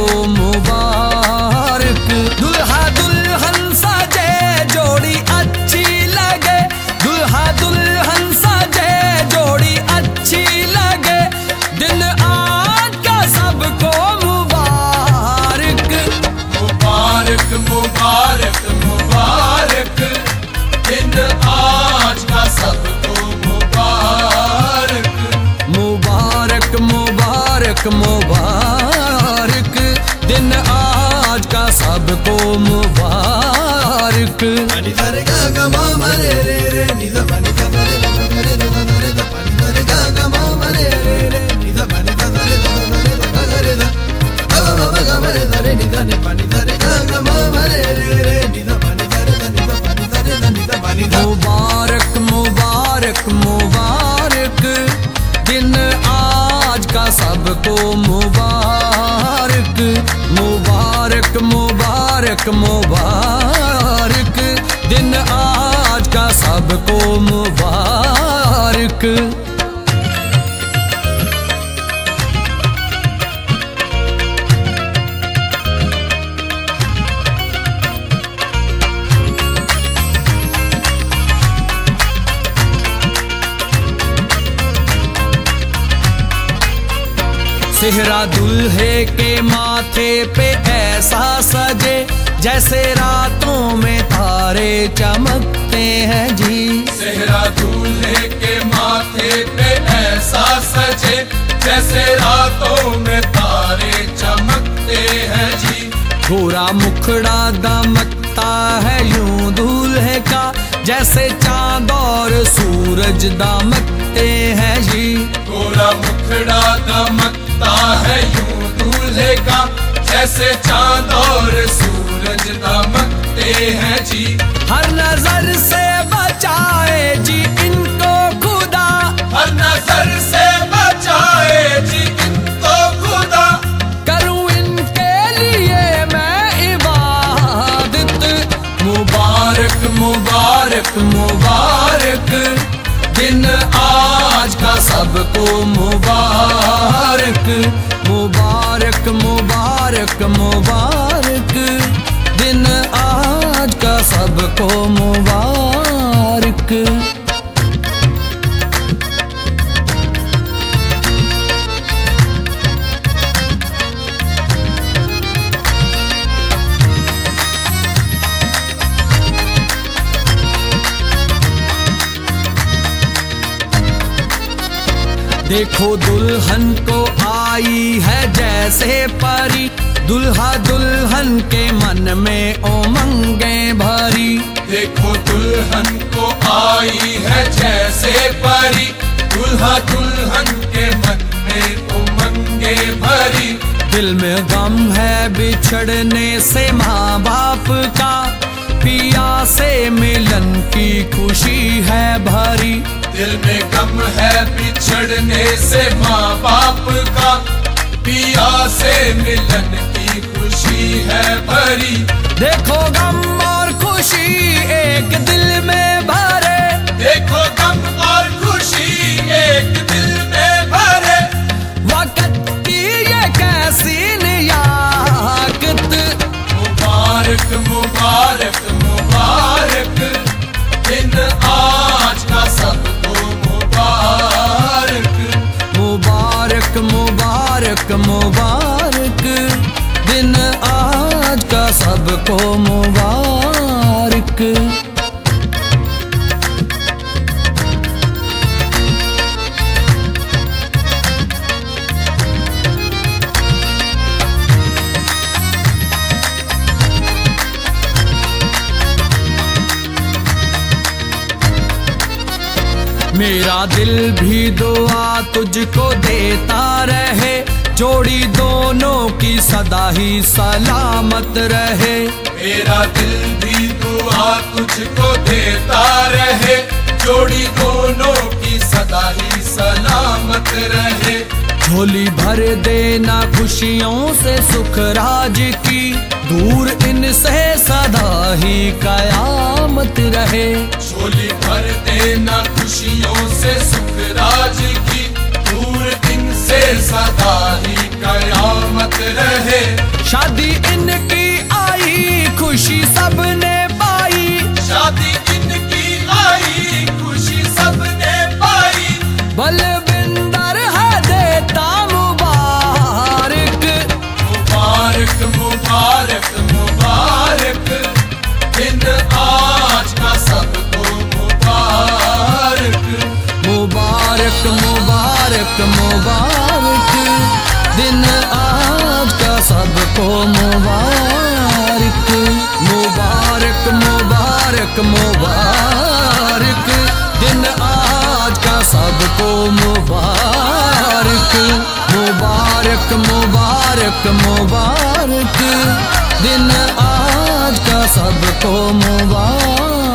मुबारक। दुल्हा दुल्हन सजे जोड़ी अच्छी लगे, दुल्हा दुल्हन सजे जोड़ी अच्छी लगे, दिन आज का सबको मुबारक। मुबारक मुबारक मुबारक, दिन आज का सबको मुबारक। मुबारक मुबारक मुबारक, दिन आज का सबको मुबारक। नि ध रे ग ग म म रे रे रे, नि ध प नि ध ध रे ध ध रे ध ध रे ध प नि ध रे ग ग म म रे रे रे, नि ध प नि ध ध रे ध ध रे ध ध रे ध ग म म ग म रे ध रे, नि ध नि प नि ध रे ग ग म म रे रे रे, नि ध प नि ध रे ध नि ध प नि ध रे ध नि ध प नि ध। मुबारक मुबारक मुबारक, दिन आज का सबको मुबारक। मुबारक मुबारक मुबारक, दिन आज का सबको मुबारक। सेहरा दुल्हे के माथे पे ऐसा सजे, जैसे रातों में तारे चमकते हैं जी। सेहरा दूल्हे के माथे पे ऐसा सजे, जैसे रातों में तारे चमकते हैं जी। गोरा मुखड़ा दमकता है यूं दूल्हे का, जैसे चांद और सूरज दमकते हैं जी। गोरा मुखड़ा दमकता है यूं दूल्हे का, जैसे चांद और सूरज दमकते हैं जी। हर नजर से बचाए जी इनको खुदा, हर नजर से बचाए जी इनको खुदा। करूं इनके लिए मैं इबादत। मुबारक मुबारक मुबारक, दिन आज का सबको मुबारक। मुबारक मुबारक मुबारक, दिन आज का सबको मुबारक। देखो दुल्हन को आई है जैसे परी, दुल्हा दुल्हन के मन में उमंगे भरी। देखो दुल्हन को आई है जैसे परी, दुल्हा दुल्हन के मन में उमंगे भरी। दिल में गम है बिछड़ने से माँ बाप का, पिया से मिलन की खुशी है भरी। दिल में गम है बिछड़ने से माँ बाप का, पिया से मिलन की खुशी है भरी। देखो गम और खुशी एक दिल में भरे, देखो गम और खुशी एक दिल में भरे। वक्त की ये कैसी नियाकत। मुबारक मुबारक मुबारक, दिन आज का सबको मुबारक। मुबारक मुबारक मुबारक, दिन आज का सबको मुबारक। मेरा दिल भी दुआ तुझको देता रहे, जोड़ी दोनों की सदा ही सलामत रहे। मेरा दिल भी दुआ तुझको देता रहे, जोड़ी दोनों की सदा ही सलामत रहे। झोली भर देना खुशियों से सुख राज की, दूर इनसे सदा ही कयामत रहे। झोली भर देना खुशियों से सुख राज की, दूर इनसे सदा ही कयामत सलामत रहे। शादी इनकी आई खुशी सबने पाई, शादी इनकी आई खुशी सबने पाई। बलविंदर है देता मुबारक, मुबारक मुबारक मुबारक, दिन आज का सबको मुबारक। मुबारक मुबारक मुबारक, दिन आज का सबको मुबारक। मुबारक मुबारक मुबारक, दिन आज का सबको मुबारक। मुबारक मुबारक मुबारक, दिन आज का सबको मुबारक।